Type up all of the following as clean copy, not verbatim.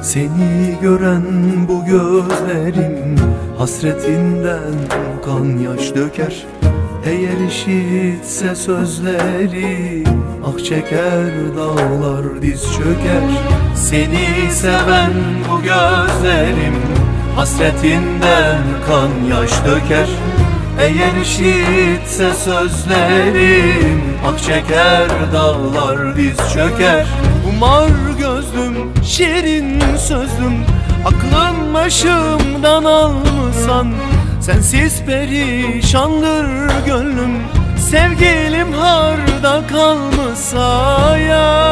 Seni gören bu gözlerim hasretinden kan yaş döker. Eğer işitse sözleri ah çeker, dağlar diz çöker. Seni seven bu gözlerim hasretinden kan yaş döker. Eğer işitse sözlerim ah çeker, dağlar diz çöker. Umar gözlüm, şirin sözlüm, aklım başımdan almışsan. Sensiz perişandır gönlüm, sevgilim harda kalmışsa ya.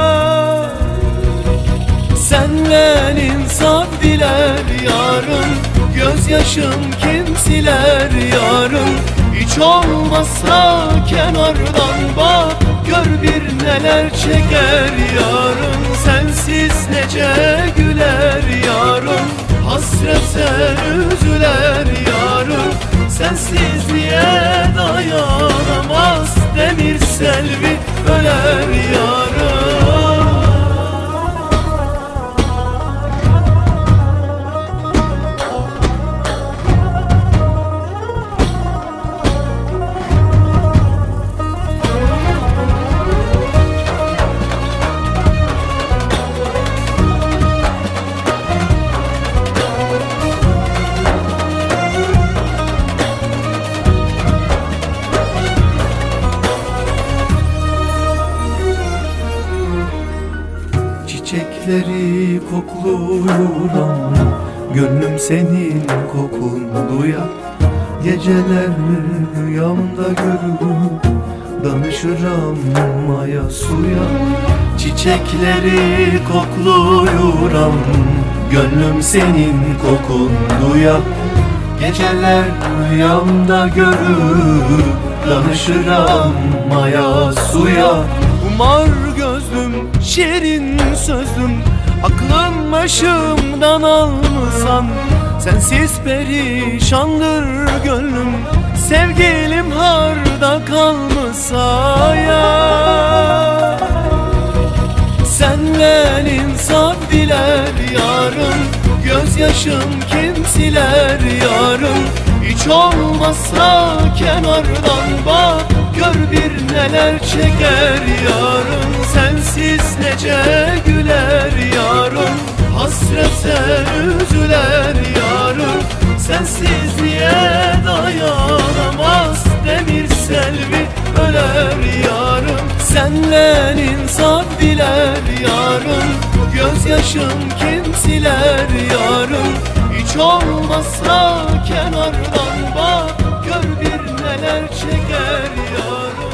Senden insaf diler yarım, gözyaşım kim siler yarım. Hiç olmazsa kenardan bak, gör bir neler çeker yarım. Sensiz nece güler yarım, hasrete üzüler yarım. Sensizliğe dayanamaz demir selvi, öler yarım. Çiçekleri kokluyorum, gönlüm senin kokun duyar. Geceler rüyamda görür, danışırım maya suya. Çiçekleri kokluyorum, gönlüm senin kokun duyar. Geceler rüyamda görür, danışırım maya suya. Umar gözlüm, şirin sözlüm, aklım başımdan almışsan. Sensiz perişandır gönlüm, sevgilim harda kalmışsa ya. Senden insaf diler yarım, gözyaşım kim siler yarım. Hiç olmazsa kenardan bak, gör bir neler çeker yarım. Sensiz nece güler yarım, hasrete üzüler yarım. Sensizliğe dayanamaz demir selvi, öler yarım. Senden insaf diler yarım, gözyaşım kim siler yarım. Hiç olmazsa kenardan bak, gör bir neler çeker yarım.